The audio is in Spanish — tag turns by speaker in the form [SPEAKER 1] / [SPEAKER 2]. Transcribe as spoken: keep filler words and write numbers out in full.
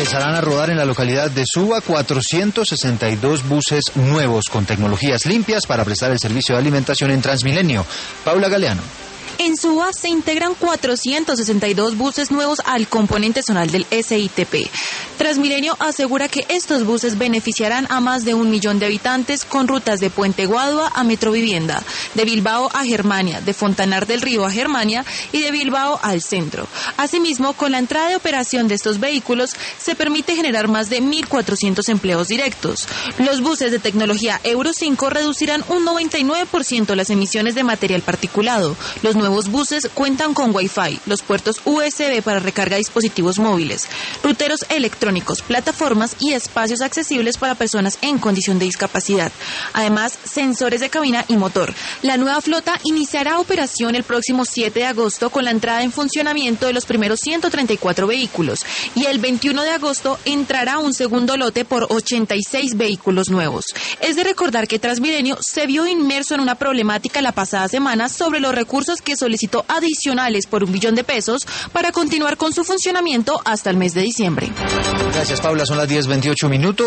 [SPEAKER 1] Empezarán a rodar en la localidad de Suba cuatrocientos sesenta y dos buses nuevos con tecnologías limpias para prestar el servicio de alimentación en Transmilenio. Paula Galeano.
[SPEAKER 2] En Suba se integran cuatrocientos sesenta y dos buses nuevos al componente zonal del S I T P. Transmilenio asegura que estos buses beneficiarán a más de un millón de habitantes con rutas de Puente Guadua a Metrovivienda, de Bilbao a Germania, de Fontanar del Río a Germania y de Bilbao al centro. Asimismo, con la entrada de operación de estos vehículos, se permite generar más de mil cuatrocientos empleos directos. Los buses de tecnología Euro cinco reducirán un noventa y nueve por ciento las emisiones de material particulado. Los nuevos buses cuentan con Wi-Fi, los puertos U S B para recarga de dispositivos móviles, ruteros electrónicos, plataformas y espacios accesibles para personas en condición de discapacidad. Además, sensores de cabina y motor. La nueva flota iniciará operación el próximo siete de agosto con la entrada en funcionamiento de los primeros ciento treinta y cuatro vehículos y el veintiuno de agosto entrará un segundo lote por ochenta y seis vehículos nuevos. Es de recordar que Transmilenio se vio inmerso en una problemática la pasada semana sobre los recursos que solicitó adicionales por un billón de pesos para continuar con su funcionamiento hasta el mes de diciembre.
[SPEAKER 1] Gracias, Paula. Son las diez veintiocho minutos.